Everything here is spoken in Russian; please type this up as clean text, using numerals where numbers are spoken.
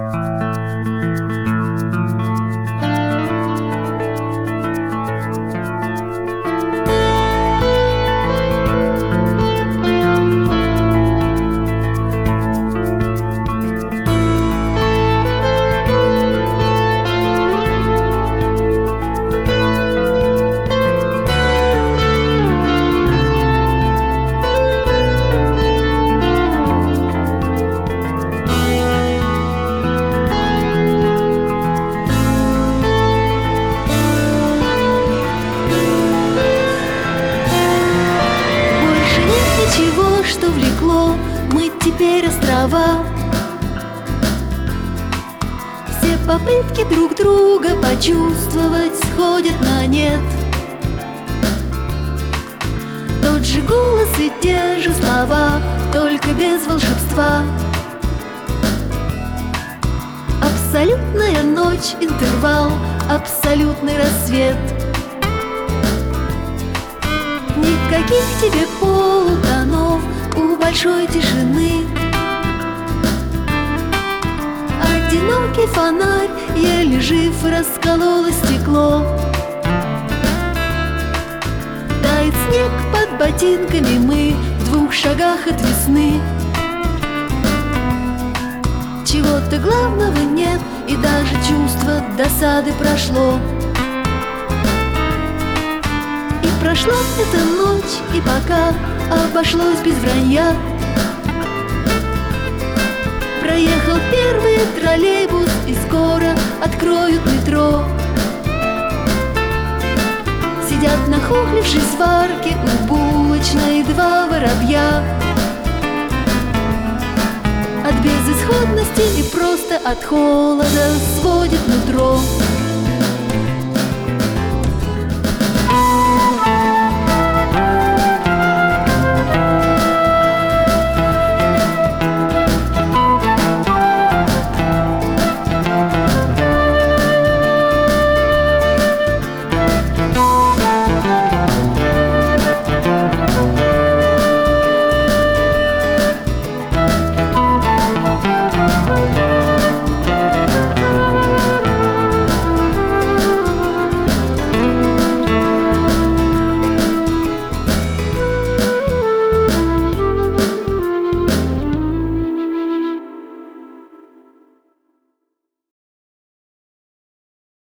Что влекло, мы теперь острова. Все попытки друг друга почувствовать сходят на нет. Тот же голос и те же слова, только без волшебства. Абсолютная ночь, интервал, абсолютный рассвет. Никаких тебе полутонов у большой тишины. Одинокий фонарь, еле жив, раскололо стекло. Тает снег под ботинками, мы в 2 шагах от весны. Чего-то главного нет, и даже чувство досады прошло. Прошла эта ночь, и пока обошлось без вранья. Проехал первый троллейбус, и скоро откроют метро. Сидят нахохлившись в арке у булочной 2 воробья. От безысходности и просто от холода сводит нутро.